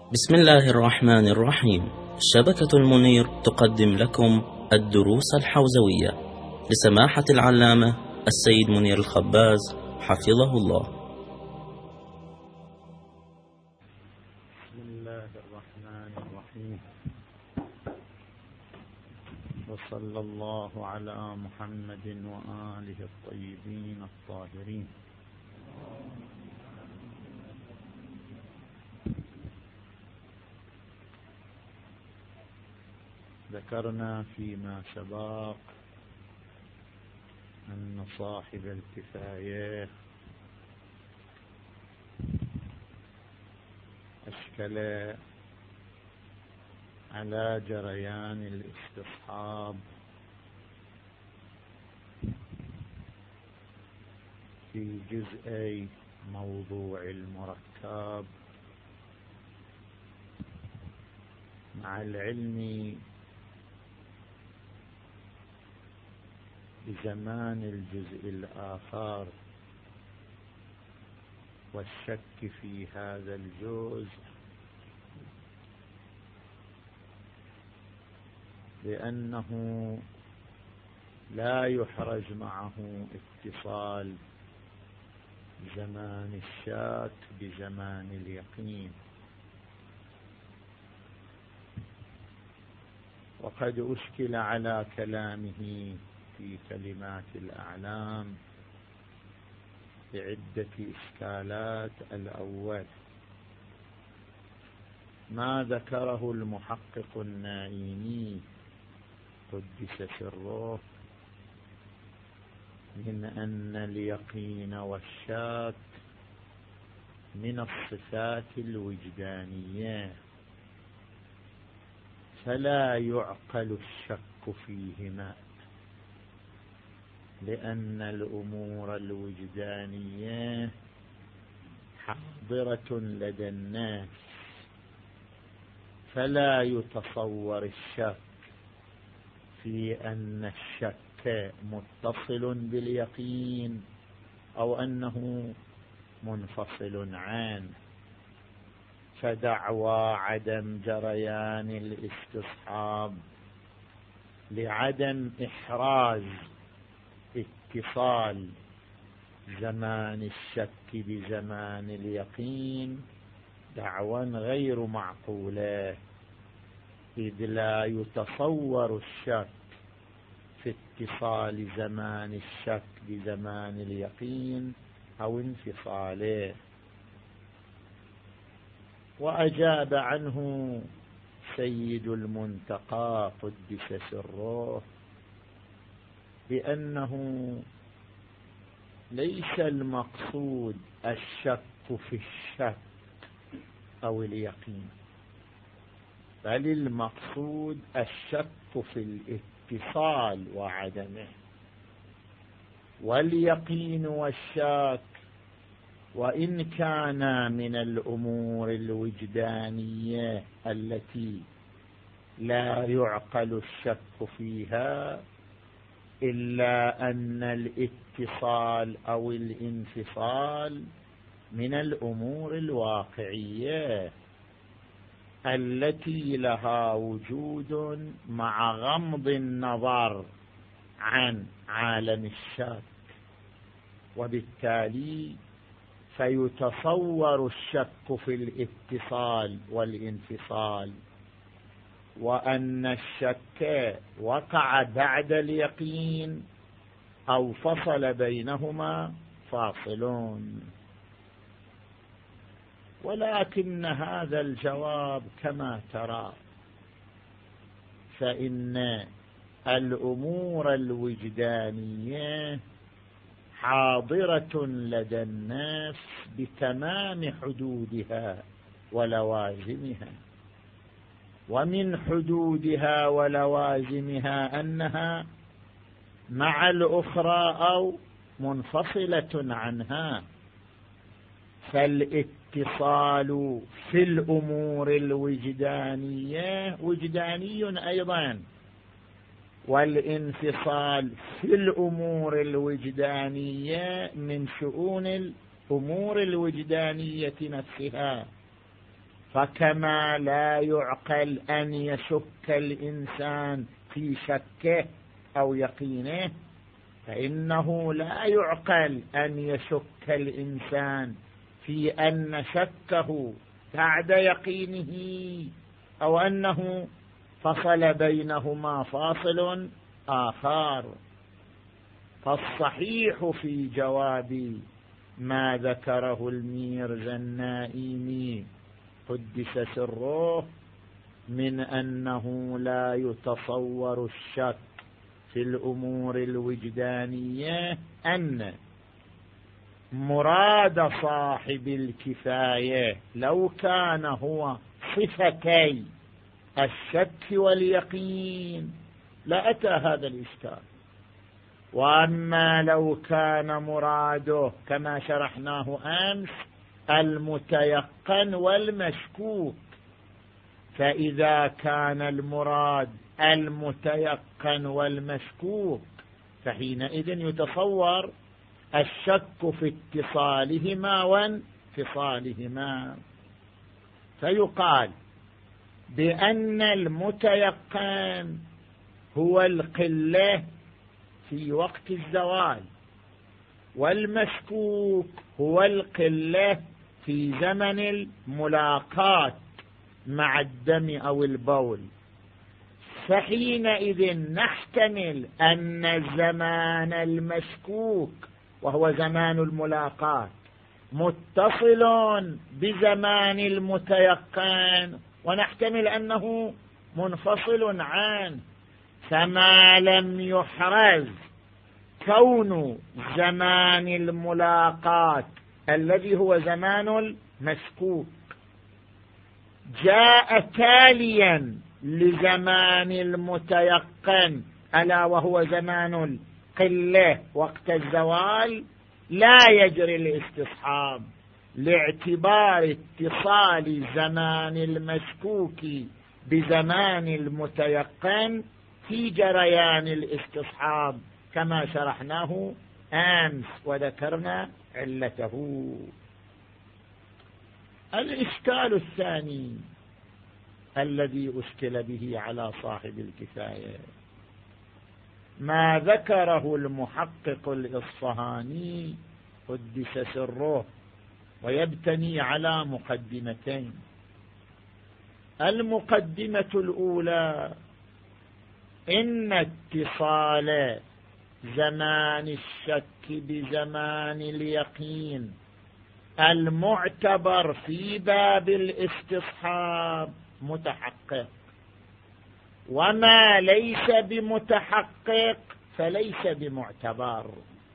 بسم الله الرحمن الرحيم. شبكة المنير تقدم لكم الدروس الحوزوية لسماحة العلامة السيد منير الخباز حفظه الله. بسم الله الرحمن الرحيم، وصلى الله على محمد وآله الطيبين الطاهرين. ذكرنا فيما سبق أن صاحب الكفاية أشكل على جريان الاستصحاب في جزئي موضوع المركب، مع العلم بزمان الجزء الآخر والشك في هذا الجزء، لأنه لا يحرج معه اتصال زمان الشك بزمان اليقين. وقد أشكل على كلامه في كلمات الأعلام بعدة إشكالات. الأول ما ذكره المحقق النائيني قدس سره من أن اليقين والشك من الصفات الوجدانية، فلا يعقل الشك فيهما، لأن الأمور الوجدانية حاضرة لدى الناس، فلا يتصور الشك في أن الشك متصل باليقين أو أنه منفصل عنه. فدعوى عدم جريان الاستصحاب لعدم إحراز اتصال زمان الشك بزمان اليقين دعوى غير معقولة، إذ لا يتصور الشك في اتصال زمان الشك بزمان اليقين أو انفصاله. وأجاب عنه سيد المنتقى قدس سره بأنه ليس المقصود الشك في الشك أو اليقين، بل المقصود الشك في الاتصال وعدمه. واليقين والشك وإن كان من الأمور الوجدانية التي لا يعقل الشك فيها، إلا أن الاتصال أو الانفصال من الأمور الواقعية التي لها وجود مع غمض النظر عن عالم الشك، وبالتالي فيتصور الشك في الاتصال والانفصال، وأن الشك وقع بعد اليقين أو فصل بينهما فاصلون. ولكن هذا الجواب كما ترى، فإن الأمور الوجدانية حاضرة لدى الناس بتمام حدودها ولوازمها، ومن حدودها ولوازمها أنها مع الأخرى أو منفصلة عنها. فالاتصال في الأمور الوجدانية وجداني أيضا، والانفصال في الأمور الوجدانية من شؤون الأمور الوجدانية نفسها. فكما لا يعقل أن يشك الإنسان في شكه أو يقينه، فإنه لا يعقل أن يشك الإنسان في أن شكه بعد يقينه أو أنه فصل بينهما فاصل آخر. فالصحيح في جواب ما ذكره الميرزا النائمي قدس سره من أنه لا يتصور الشك في الأمور الوجدانية أن مراد صاحب الكفاية لو كان هو صفتي الشك واليقين لأتى هذا الإشكال. وأما لو كان مراده كما شرحناه أمس المتيقن والمشكوك، فإذا كان المراد المتيقن والمشكوك فحينئذ يتصور الشك في اتصالهما وانفصالهما، فيقال بأن المتيقن هو القلة في وقت الزوال، والمشكوك هو القلة في زمن الملاقاة مع الدم أو البول. فحينئذ نحتمل أن زمان المشكوك وهو زمان الملاقاة متصل بزمان المتيقن، ونحتمل أنه منفصل عنه. فما لم يحرز كون زمان الملاقاة الذي هو زمان المشكوك جاء تاليا لزمان المتيقن ألا وهو زمان القلة وقت الزوال، لا يجري الاستصحاب لاعتبار اتصال زمان المشكوك بزمان المتيقن في جريان الاستصحاب كما شرحناه أمس وذكرنا علته. الإشكال الثاني الذي أشكل به على صاحب الكفاية ما ذكره المحقق الإصفهاني قدس سره، ويبتني على مقدمتين. المقدمة الأولى إن اتصال زمان الشك بزمان اليقين المعتبر في باب الاستصحاب متحقق، وما ليس بمتحقق فليس بمعتبر.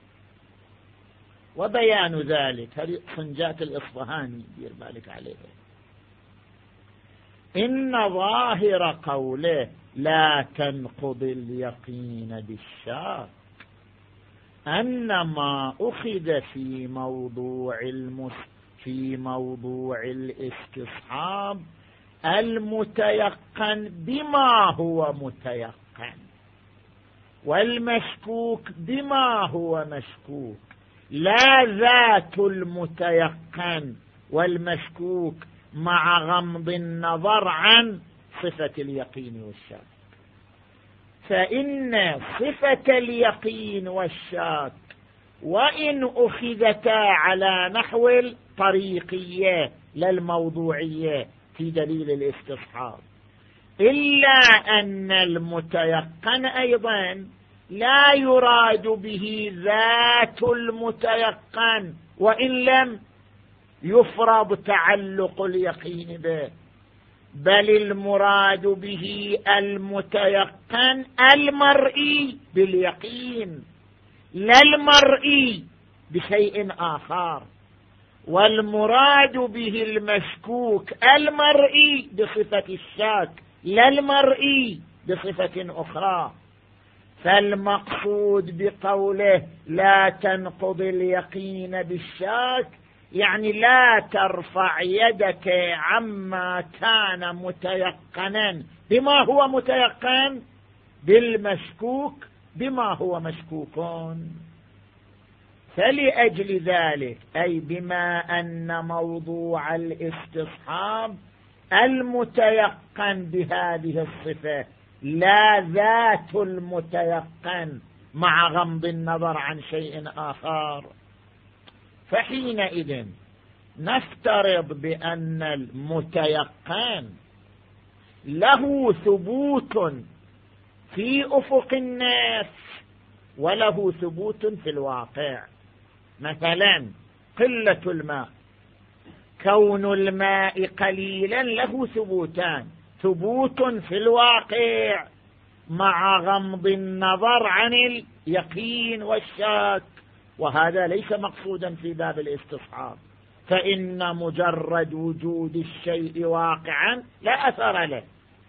وبيان ذلك هذه صنجات الإصفهاني دير بالك عليه. إن ظاهر قوله لا تنقض اليقين بالشك أن ما أخذ في موضوع الاستصحاب المتيقن بما هو متيقن، والمشكوك بما هو مشكوك، لا ذات المتيقن والمشكوك مع غمض النظر عن صفة اليقين والشك. فإن صفة اليقين والشك وإن أخذتا على نحو الطريقية لا الموضوعية في دليل الاستصحاب، إلا أن المتيقن أيضا لا يراد به ذات المتيقن وإن لم يفرض تعلق اليقين به، بل المراد به المتيقن المرئي باليقين لا المرئي بشيء آخر، والمراد به المشكوك المرئي بصفة الشك لا المرئي بصفة أخرى. فالمقصود بقوله لا تنقض اليقين بالشك يعني لا ترفع يدك عما كان متيقنا بما هو متيقن بالمشكوك بما هو مشكوكون. فلأجل ذلك أي بما أن موضوع الاستصحاب المتيقن بهذه الصفة لا ذات المتيقن مع غمض النظر عن شيء آخر. فحينئذ نفترض بأن المتيقن له ثبوت في أفق الناس وله ثبوت في الواقع. مثلا قلة الماء، كون الماء قليلا له ثبوتان: ثبوت في الواقع مع غمض النظر عن اليقين والشك، وهذا ليس مقصودا في باب الاستصحاب، فإن مجرد وجود الشيء واقعا لا أثر له.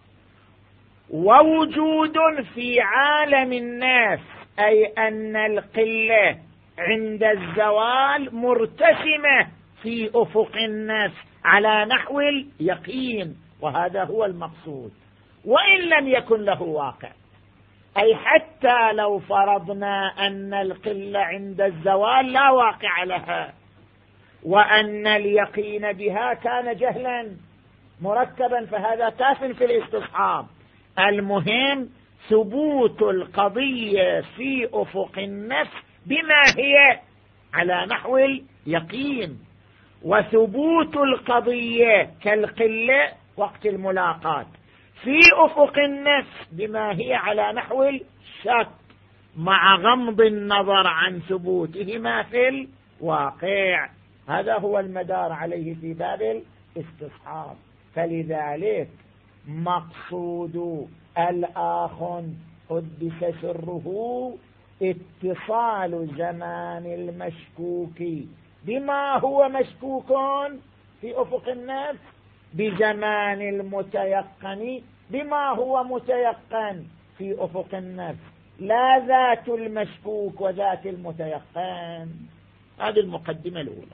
ووجود في عالم الناس، أي أن القلة عند الزوال مرتسمة في أفق الناس على نحو اليقين، وهذا هو المقصود. وإن لم يكن له واقع، أي حتى لو فرضنا أن القلة عند الزوال لا واقع لها، وأن اليقين بها كان جهلا مركبا، فهذا كاف في الاستصحاب. المهم ثبوت القضية في أفق النفس بما هي على نحو اليقين، وثبوت القضية كالقلة وقت الملاقات في أفق النفس بما هي على نحو الشك، مع غمض النظر عن ثبوتهما في الواقع. هذا هو المدار عليه في باب الاستصحاب. فلذلك مقصود الآخ قدس سره اتصال زمان المشكوك بما هو مشكوك في أفق النفس بزمان المتيقن بما هو متيقن في أفق النفس، لا ذات المشكوك وذات المتيقن. هذه المقدمة الأولى.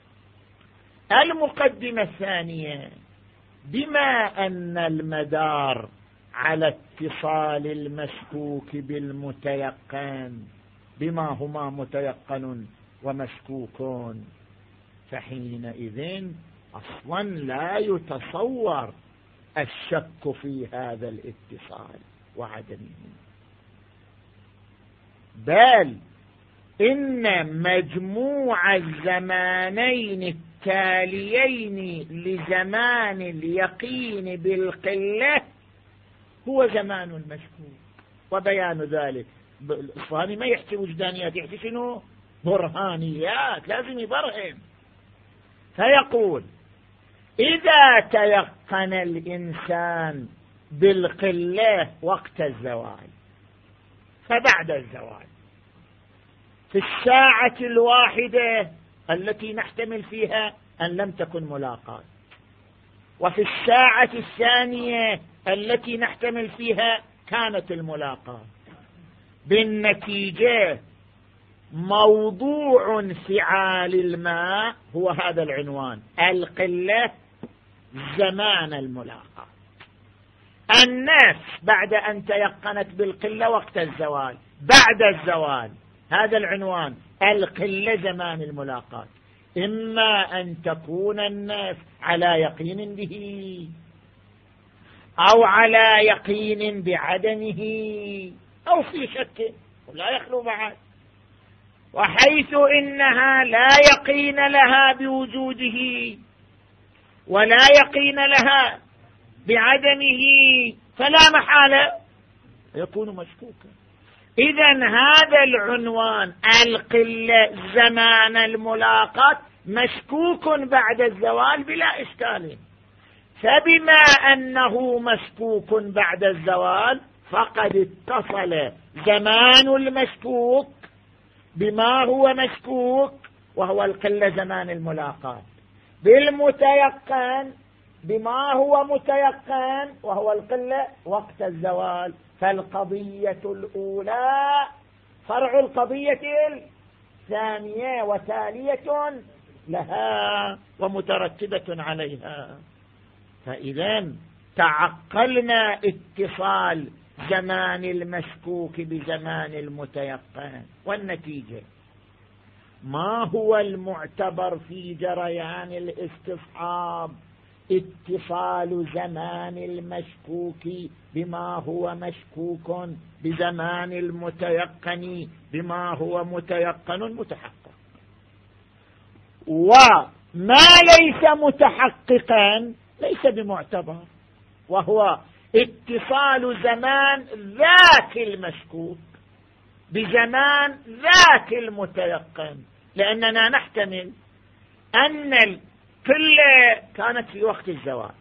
المقدمة الثانية: بما أن المدار على اتصال المشكوك بالمتيقن بما هما متيقن ومشكوكون، فحينئذ أصلا لا يتصور الشك في هذا الاتصال وعدمه، بل إن مجموع الزمانين التاليين لزمان اليقين بالقلة هو زمان المشكوك. وبيان ذلك الإصفهاني ما يحكي وجدانيات، يحكي شنو؟ برهانيات، لازم يبرهن. فيقول: إذا تيقن الإنسان بالقلة وقت الزوال، فبعد الزوال في الساعة الواحدة التي نحتمل فيها أن لم تكن ملاقاة، وفي الساعة الثانية التي نحتمل فيها كانت الملاقاة، بالنتيجة موضوع انفعال الماء هو هذا العنوان: القلة زمان الملاقاة. الناس بعد أن تيقنت بالقلة وقت الزوال، بعد الزوال هذا العنوان: القلة زمان الملاقاة. إما أن تكون الناس على يقين به أو على يقين بعدمه أو في شك، ولا يخلو بعد. وحيث إنها لا يقين لها بوجوده ولا يقين لها بعدمه، فلا محالة يكون مشكوكا. إذن هذا العنوان القلة زمان الملاقات مشكوك بعد الزوال بلا إشكال. فبما أنه مشكوك بعد الزوال فقد اتصل زمان المشكوك بما هو مشكوك وهو القلة زمان الملاقات بالمتيقن بما هو متيقن وهو القلة وقت الزوال. فالقضية الأولى فرع القضية الثانية وتالية لها ومترتبة عليها. فإذا تعقلنا اتصال زمان المشكوك بزمان المتيقن، والنتيجة ما هو المعتبر في جريان الاستصحاب اتصال زمان المشكوك بما هو مشكوك بزمان المتيقن بما هو متيقن متحقق، وما ليس متحققا ليس بمعتبر، وهو اتصال زمان ذاك المشكوك بزمان ذاك المتيقن، لأننا نحتمل أن القلة كانت في وقت الزوال،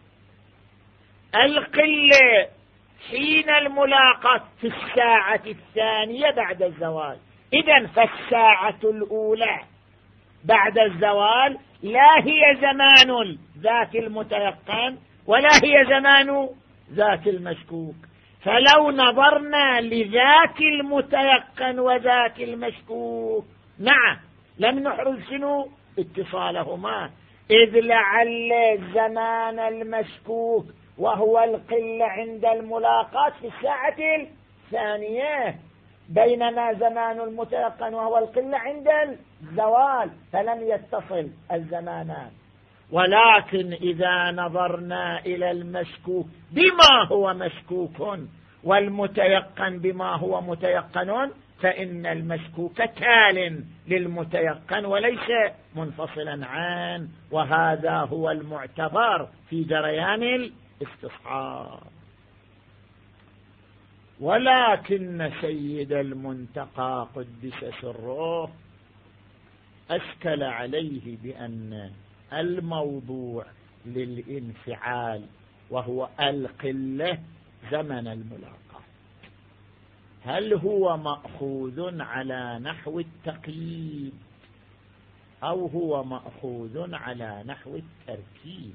القلة حين الملاقاة في الساعة الثانية بعد الزوال، إذن فالساعة الأولى بعد الزوال لا هي زمان ذاك المتيقن ولا هي زمان ذاك المشكوك. فلو نظرنا لذاك المتيقن وذاك المشكوك نعم لم نحرز شنو اتصالهما، إذ لعل زمان المشكوك وهو القلة عند الملاقاة في الساعة الثانية، بينما زمان المتيقن وهو القلة عند الزوال، فلم يتصل الزمانان. ولكن إذا نظرنا إلى المشكوك بما هو مشكوك والمتيقن بما هو متيقن، فإن المشكوك تال للمتيقن وليس منفصلا عنه، وهذا هو المعتبر في جريان الاستصحاب. ولكن سيد المنتقى قدس سره أشكل عليه بأن الموضوع للانفعال وهو القلة زمن الملاقاة هل هو مأخوذ على نحو التقييد أو هو مأخوذ على نحو التركيب؟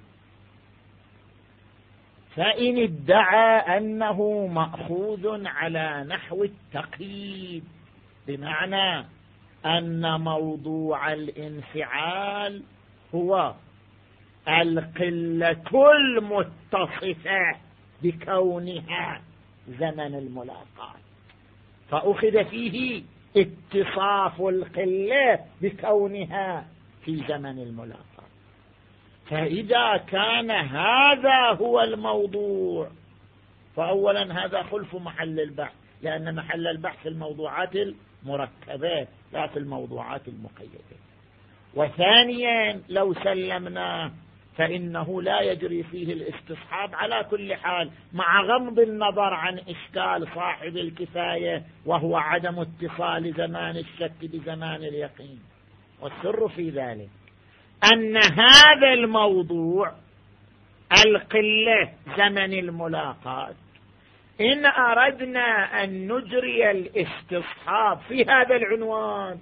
فإن ادعى أنه مأخوذ على نحو التقييد بمعنى أن موضوع الانفعال هو القلة المتصفة بكونها زمن الملاقاة، فأخذ فيه اتصاف القلة بكونها في زمن الملاقاة. فإذا كان هذا هو الموضوع فأولا هذا خلف محل البحث، لأن محل البحث في الموضوعات المركبة لا في الموضوعات المقيدة. وثانيا لو سلمناه فإنه لا يجري فيه الاستصحاب على كل حال، مع غض النظر عن إشكال صاحب الكفاية وهو عدم اتصال زمان الشك بزمان اليقين. والسر في ذلك أن هذا الموضوع القلة زمن الملاقاة إن أردنا أن نجري الاستصحاب في هذا العنوان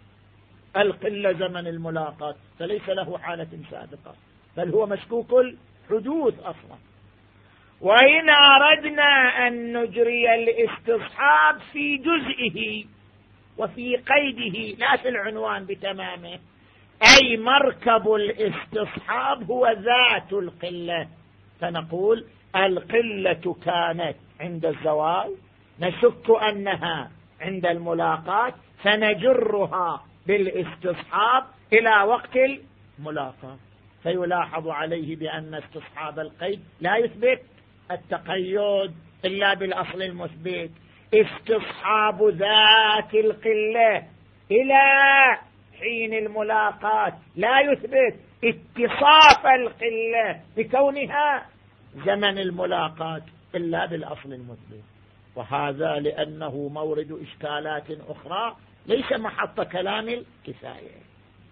القلة زمن الملاقاة فليس له حالة سابقة، بل هو مشكوك الحدوث أصلا. وإن أردنا أن نجري الاستصحاب في جزئه وفي قيده لا في العنوان بتمامه، أي مركب الاستصحاب هو ذات القلة، فنقول القلة كانت عند الزوال، نشك أنها عند الملاقاة، فنجرها بالاستصحاب إلى وقت الملاقاة. فيلاحظ عليه بأن استصحاب القيد لا يثبت التقيد إلا بالأصل المثبت، استصحاب ذات القلة إلى حين الملاقاة لا يثبت اتصاف القلة بكونها زمن الملاقاة إلا بالأصل المثبت. وهذا لأنه مورد إشكالات أخرى ليس محط كلام الكفاية.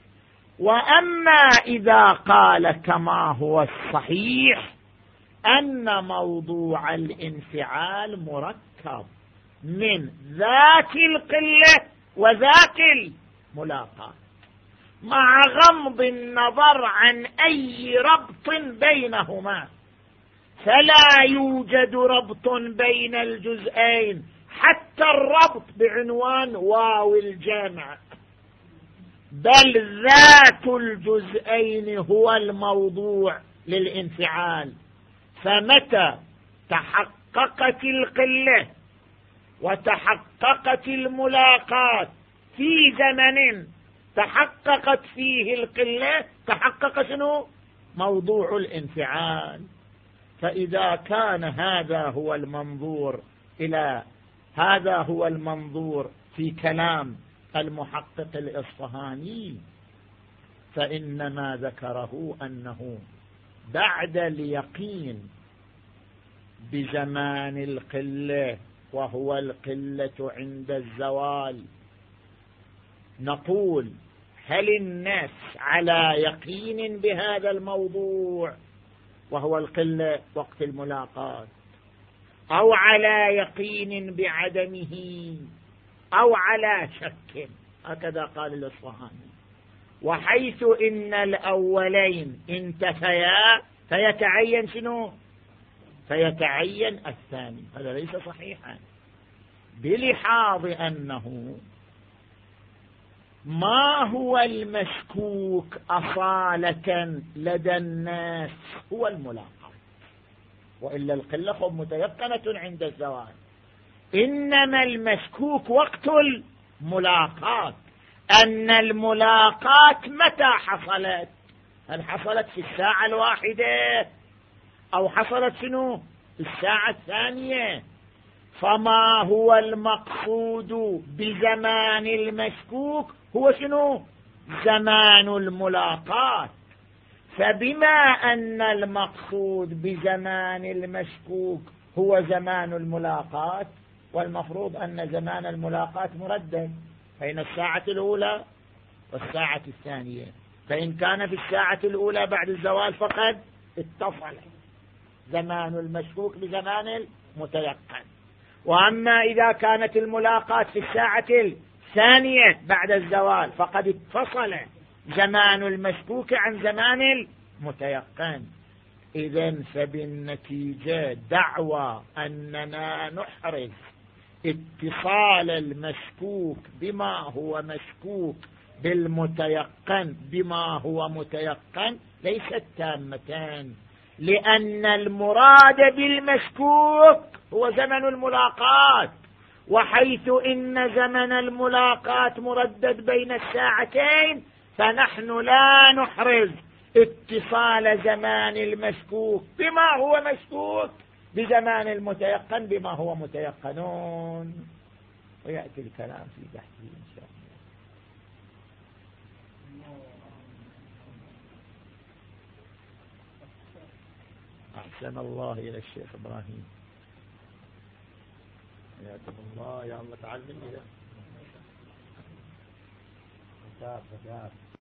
وأما إذا قال كما هو الصحيح أن موضوع الانفعال مركب من ذات القلة وذات الملاقاة مع غض النظر عن أي ربط بينهما، فلا يوجد ربط بين الجزئين حتى الربط بعنوان واو الجمع، بل ذات الجزئين هو الموضوع للانفعال. فمتى تحققت القلة وتحققت الملاقاة في زمن تحققت فيه القلة تحقق شنو موضوع الانفعال. فإذا كان هذا هو المنظور في كلام المحقق الإصفهاني، فإن ما ذكره أنه بعد اليقين بزمان القلة، وهو القلة عند الزوال، نقول هل الناس على يقين بهذا الموضوع وهو القلة وقت الملاقات، أو على يقين بعدمه، أو على شك؟ هكذا قال الإصفهاني. وحيث إن الأولين انتفيا فيتعين شنو؟ فيتعين الثاني. هذا ليس صحيحا، بلحاظ أنه ما هو المشكوك أصالة لدى الناس هو الملاقات، وإلا القلة خب متيقنة عند الزوال، إنما المشكوك وقت الملاقات. أن الملاقات متى حصلت؟ هل حصلت في الساعة الواحدة أو حصلت شنو في الساعة الثانية؟ فما هو المقصود بزمان المشكوك هو شنو؟ زمان الملاقات. فبما أن المقصود بزمان المشكوك هو زمان الملاقات، والمفروض أن زمان الملاقات مردد بين الساعة الأولى والساعة الثانية، فإن كان في الساعة الأولى بعد الزوال فقد اتصل زمان المشكوك بزمان المتيقن. وأما إذا كانت الملاقات في الساعة الثانية بعد الزوال فقد اتصل زمان المشكوك عن زمان المتيقن. إذن فبالنتيجة دعوى أننا نحرز اتصال المشكوك بما هو مشكوك بالمتيقن بما هو متيقن ليست تامتان، لأن المراد بالمشكوك هو زمن الملاقات، وحيث إن زمن الملاقات مردد بين الساعتين فنحن لا نحرز اتصال زمان المشكوك بما هو مشكوك بزمان المتيقن بما هو متيقنون. ويأتي الكلام في بحثه إن شاء الله. أحسن الله إلى الشيخ إبراهيم، حياكم الله. يا الله تعلمني.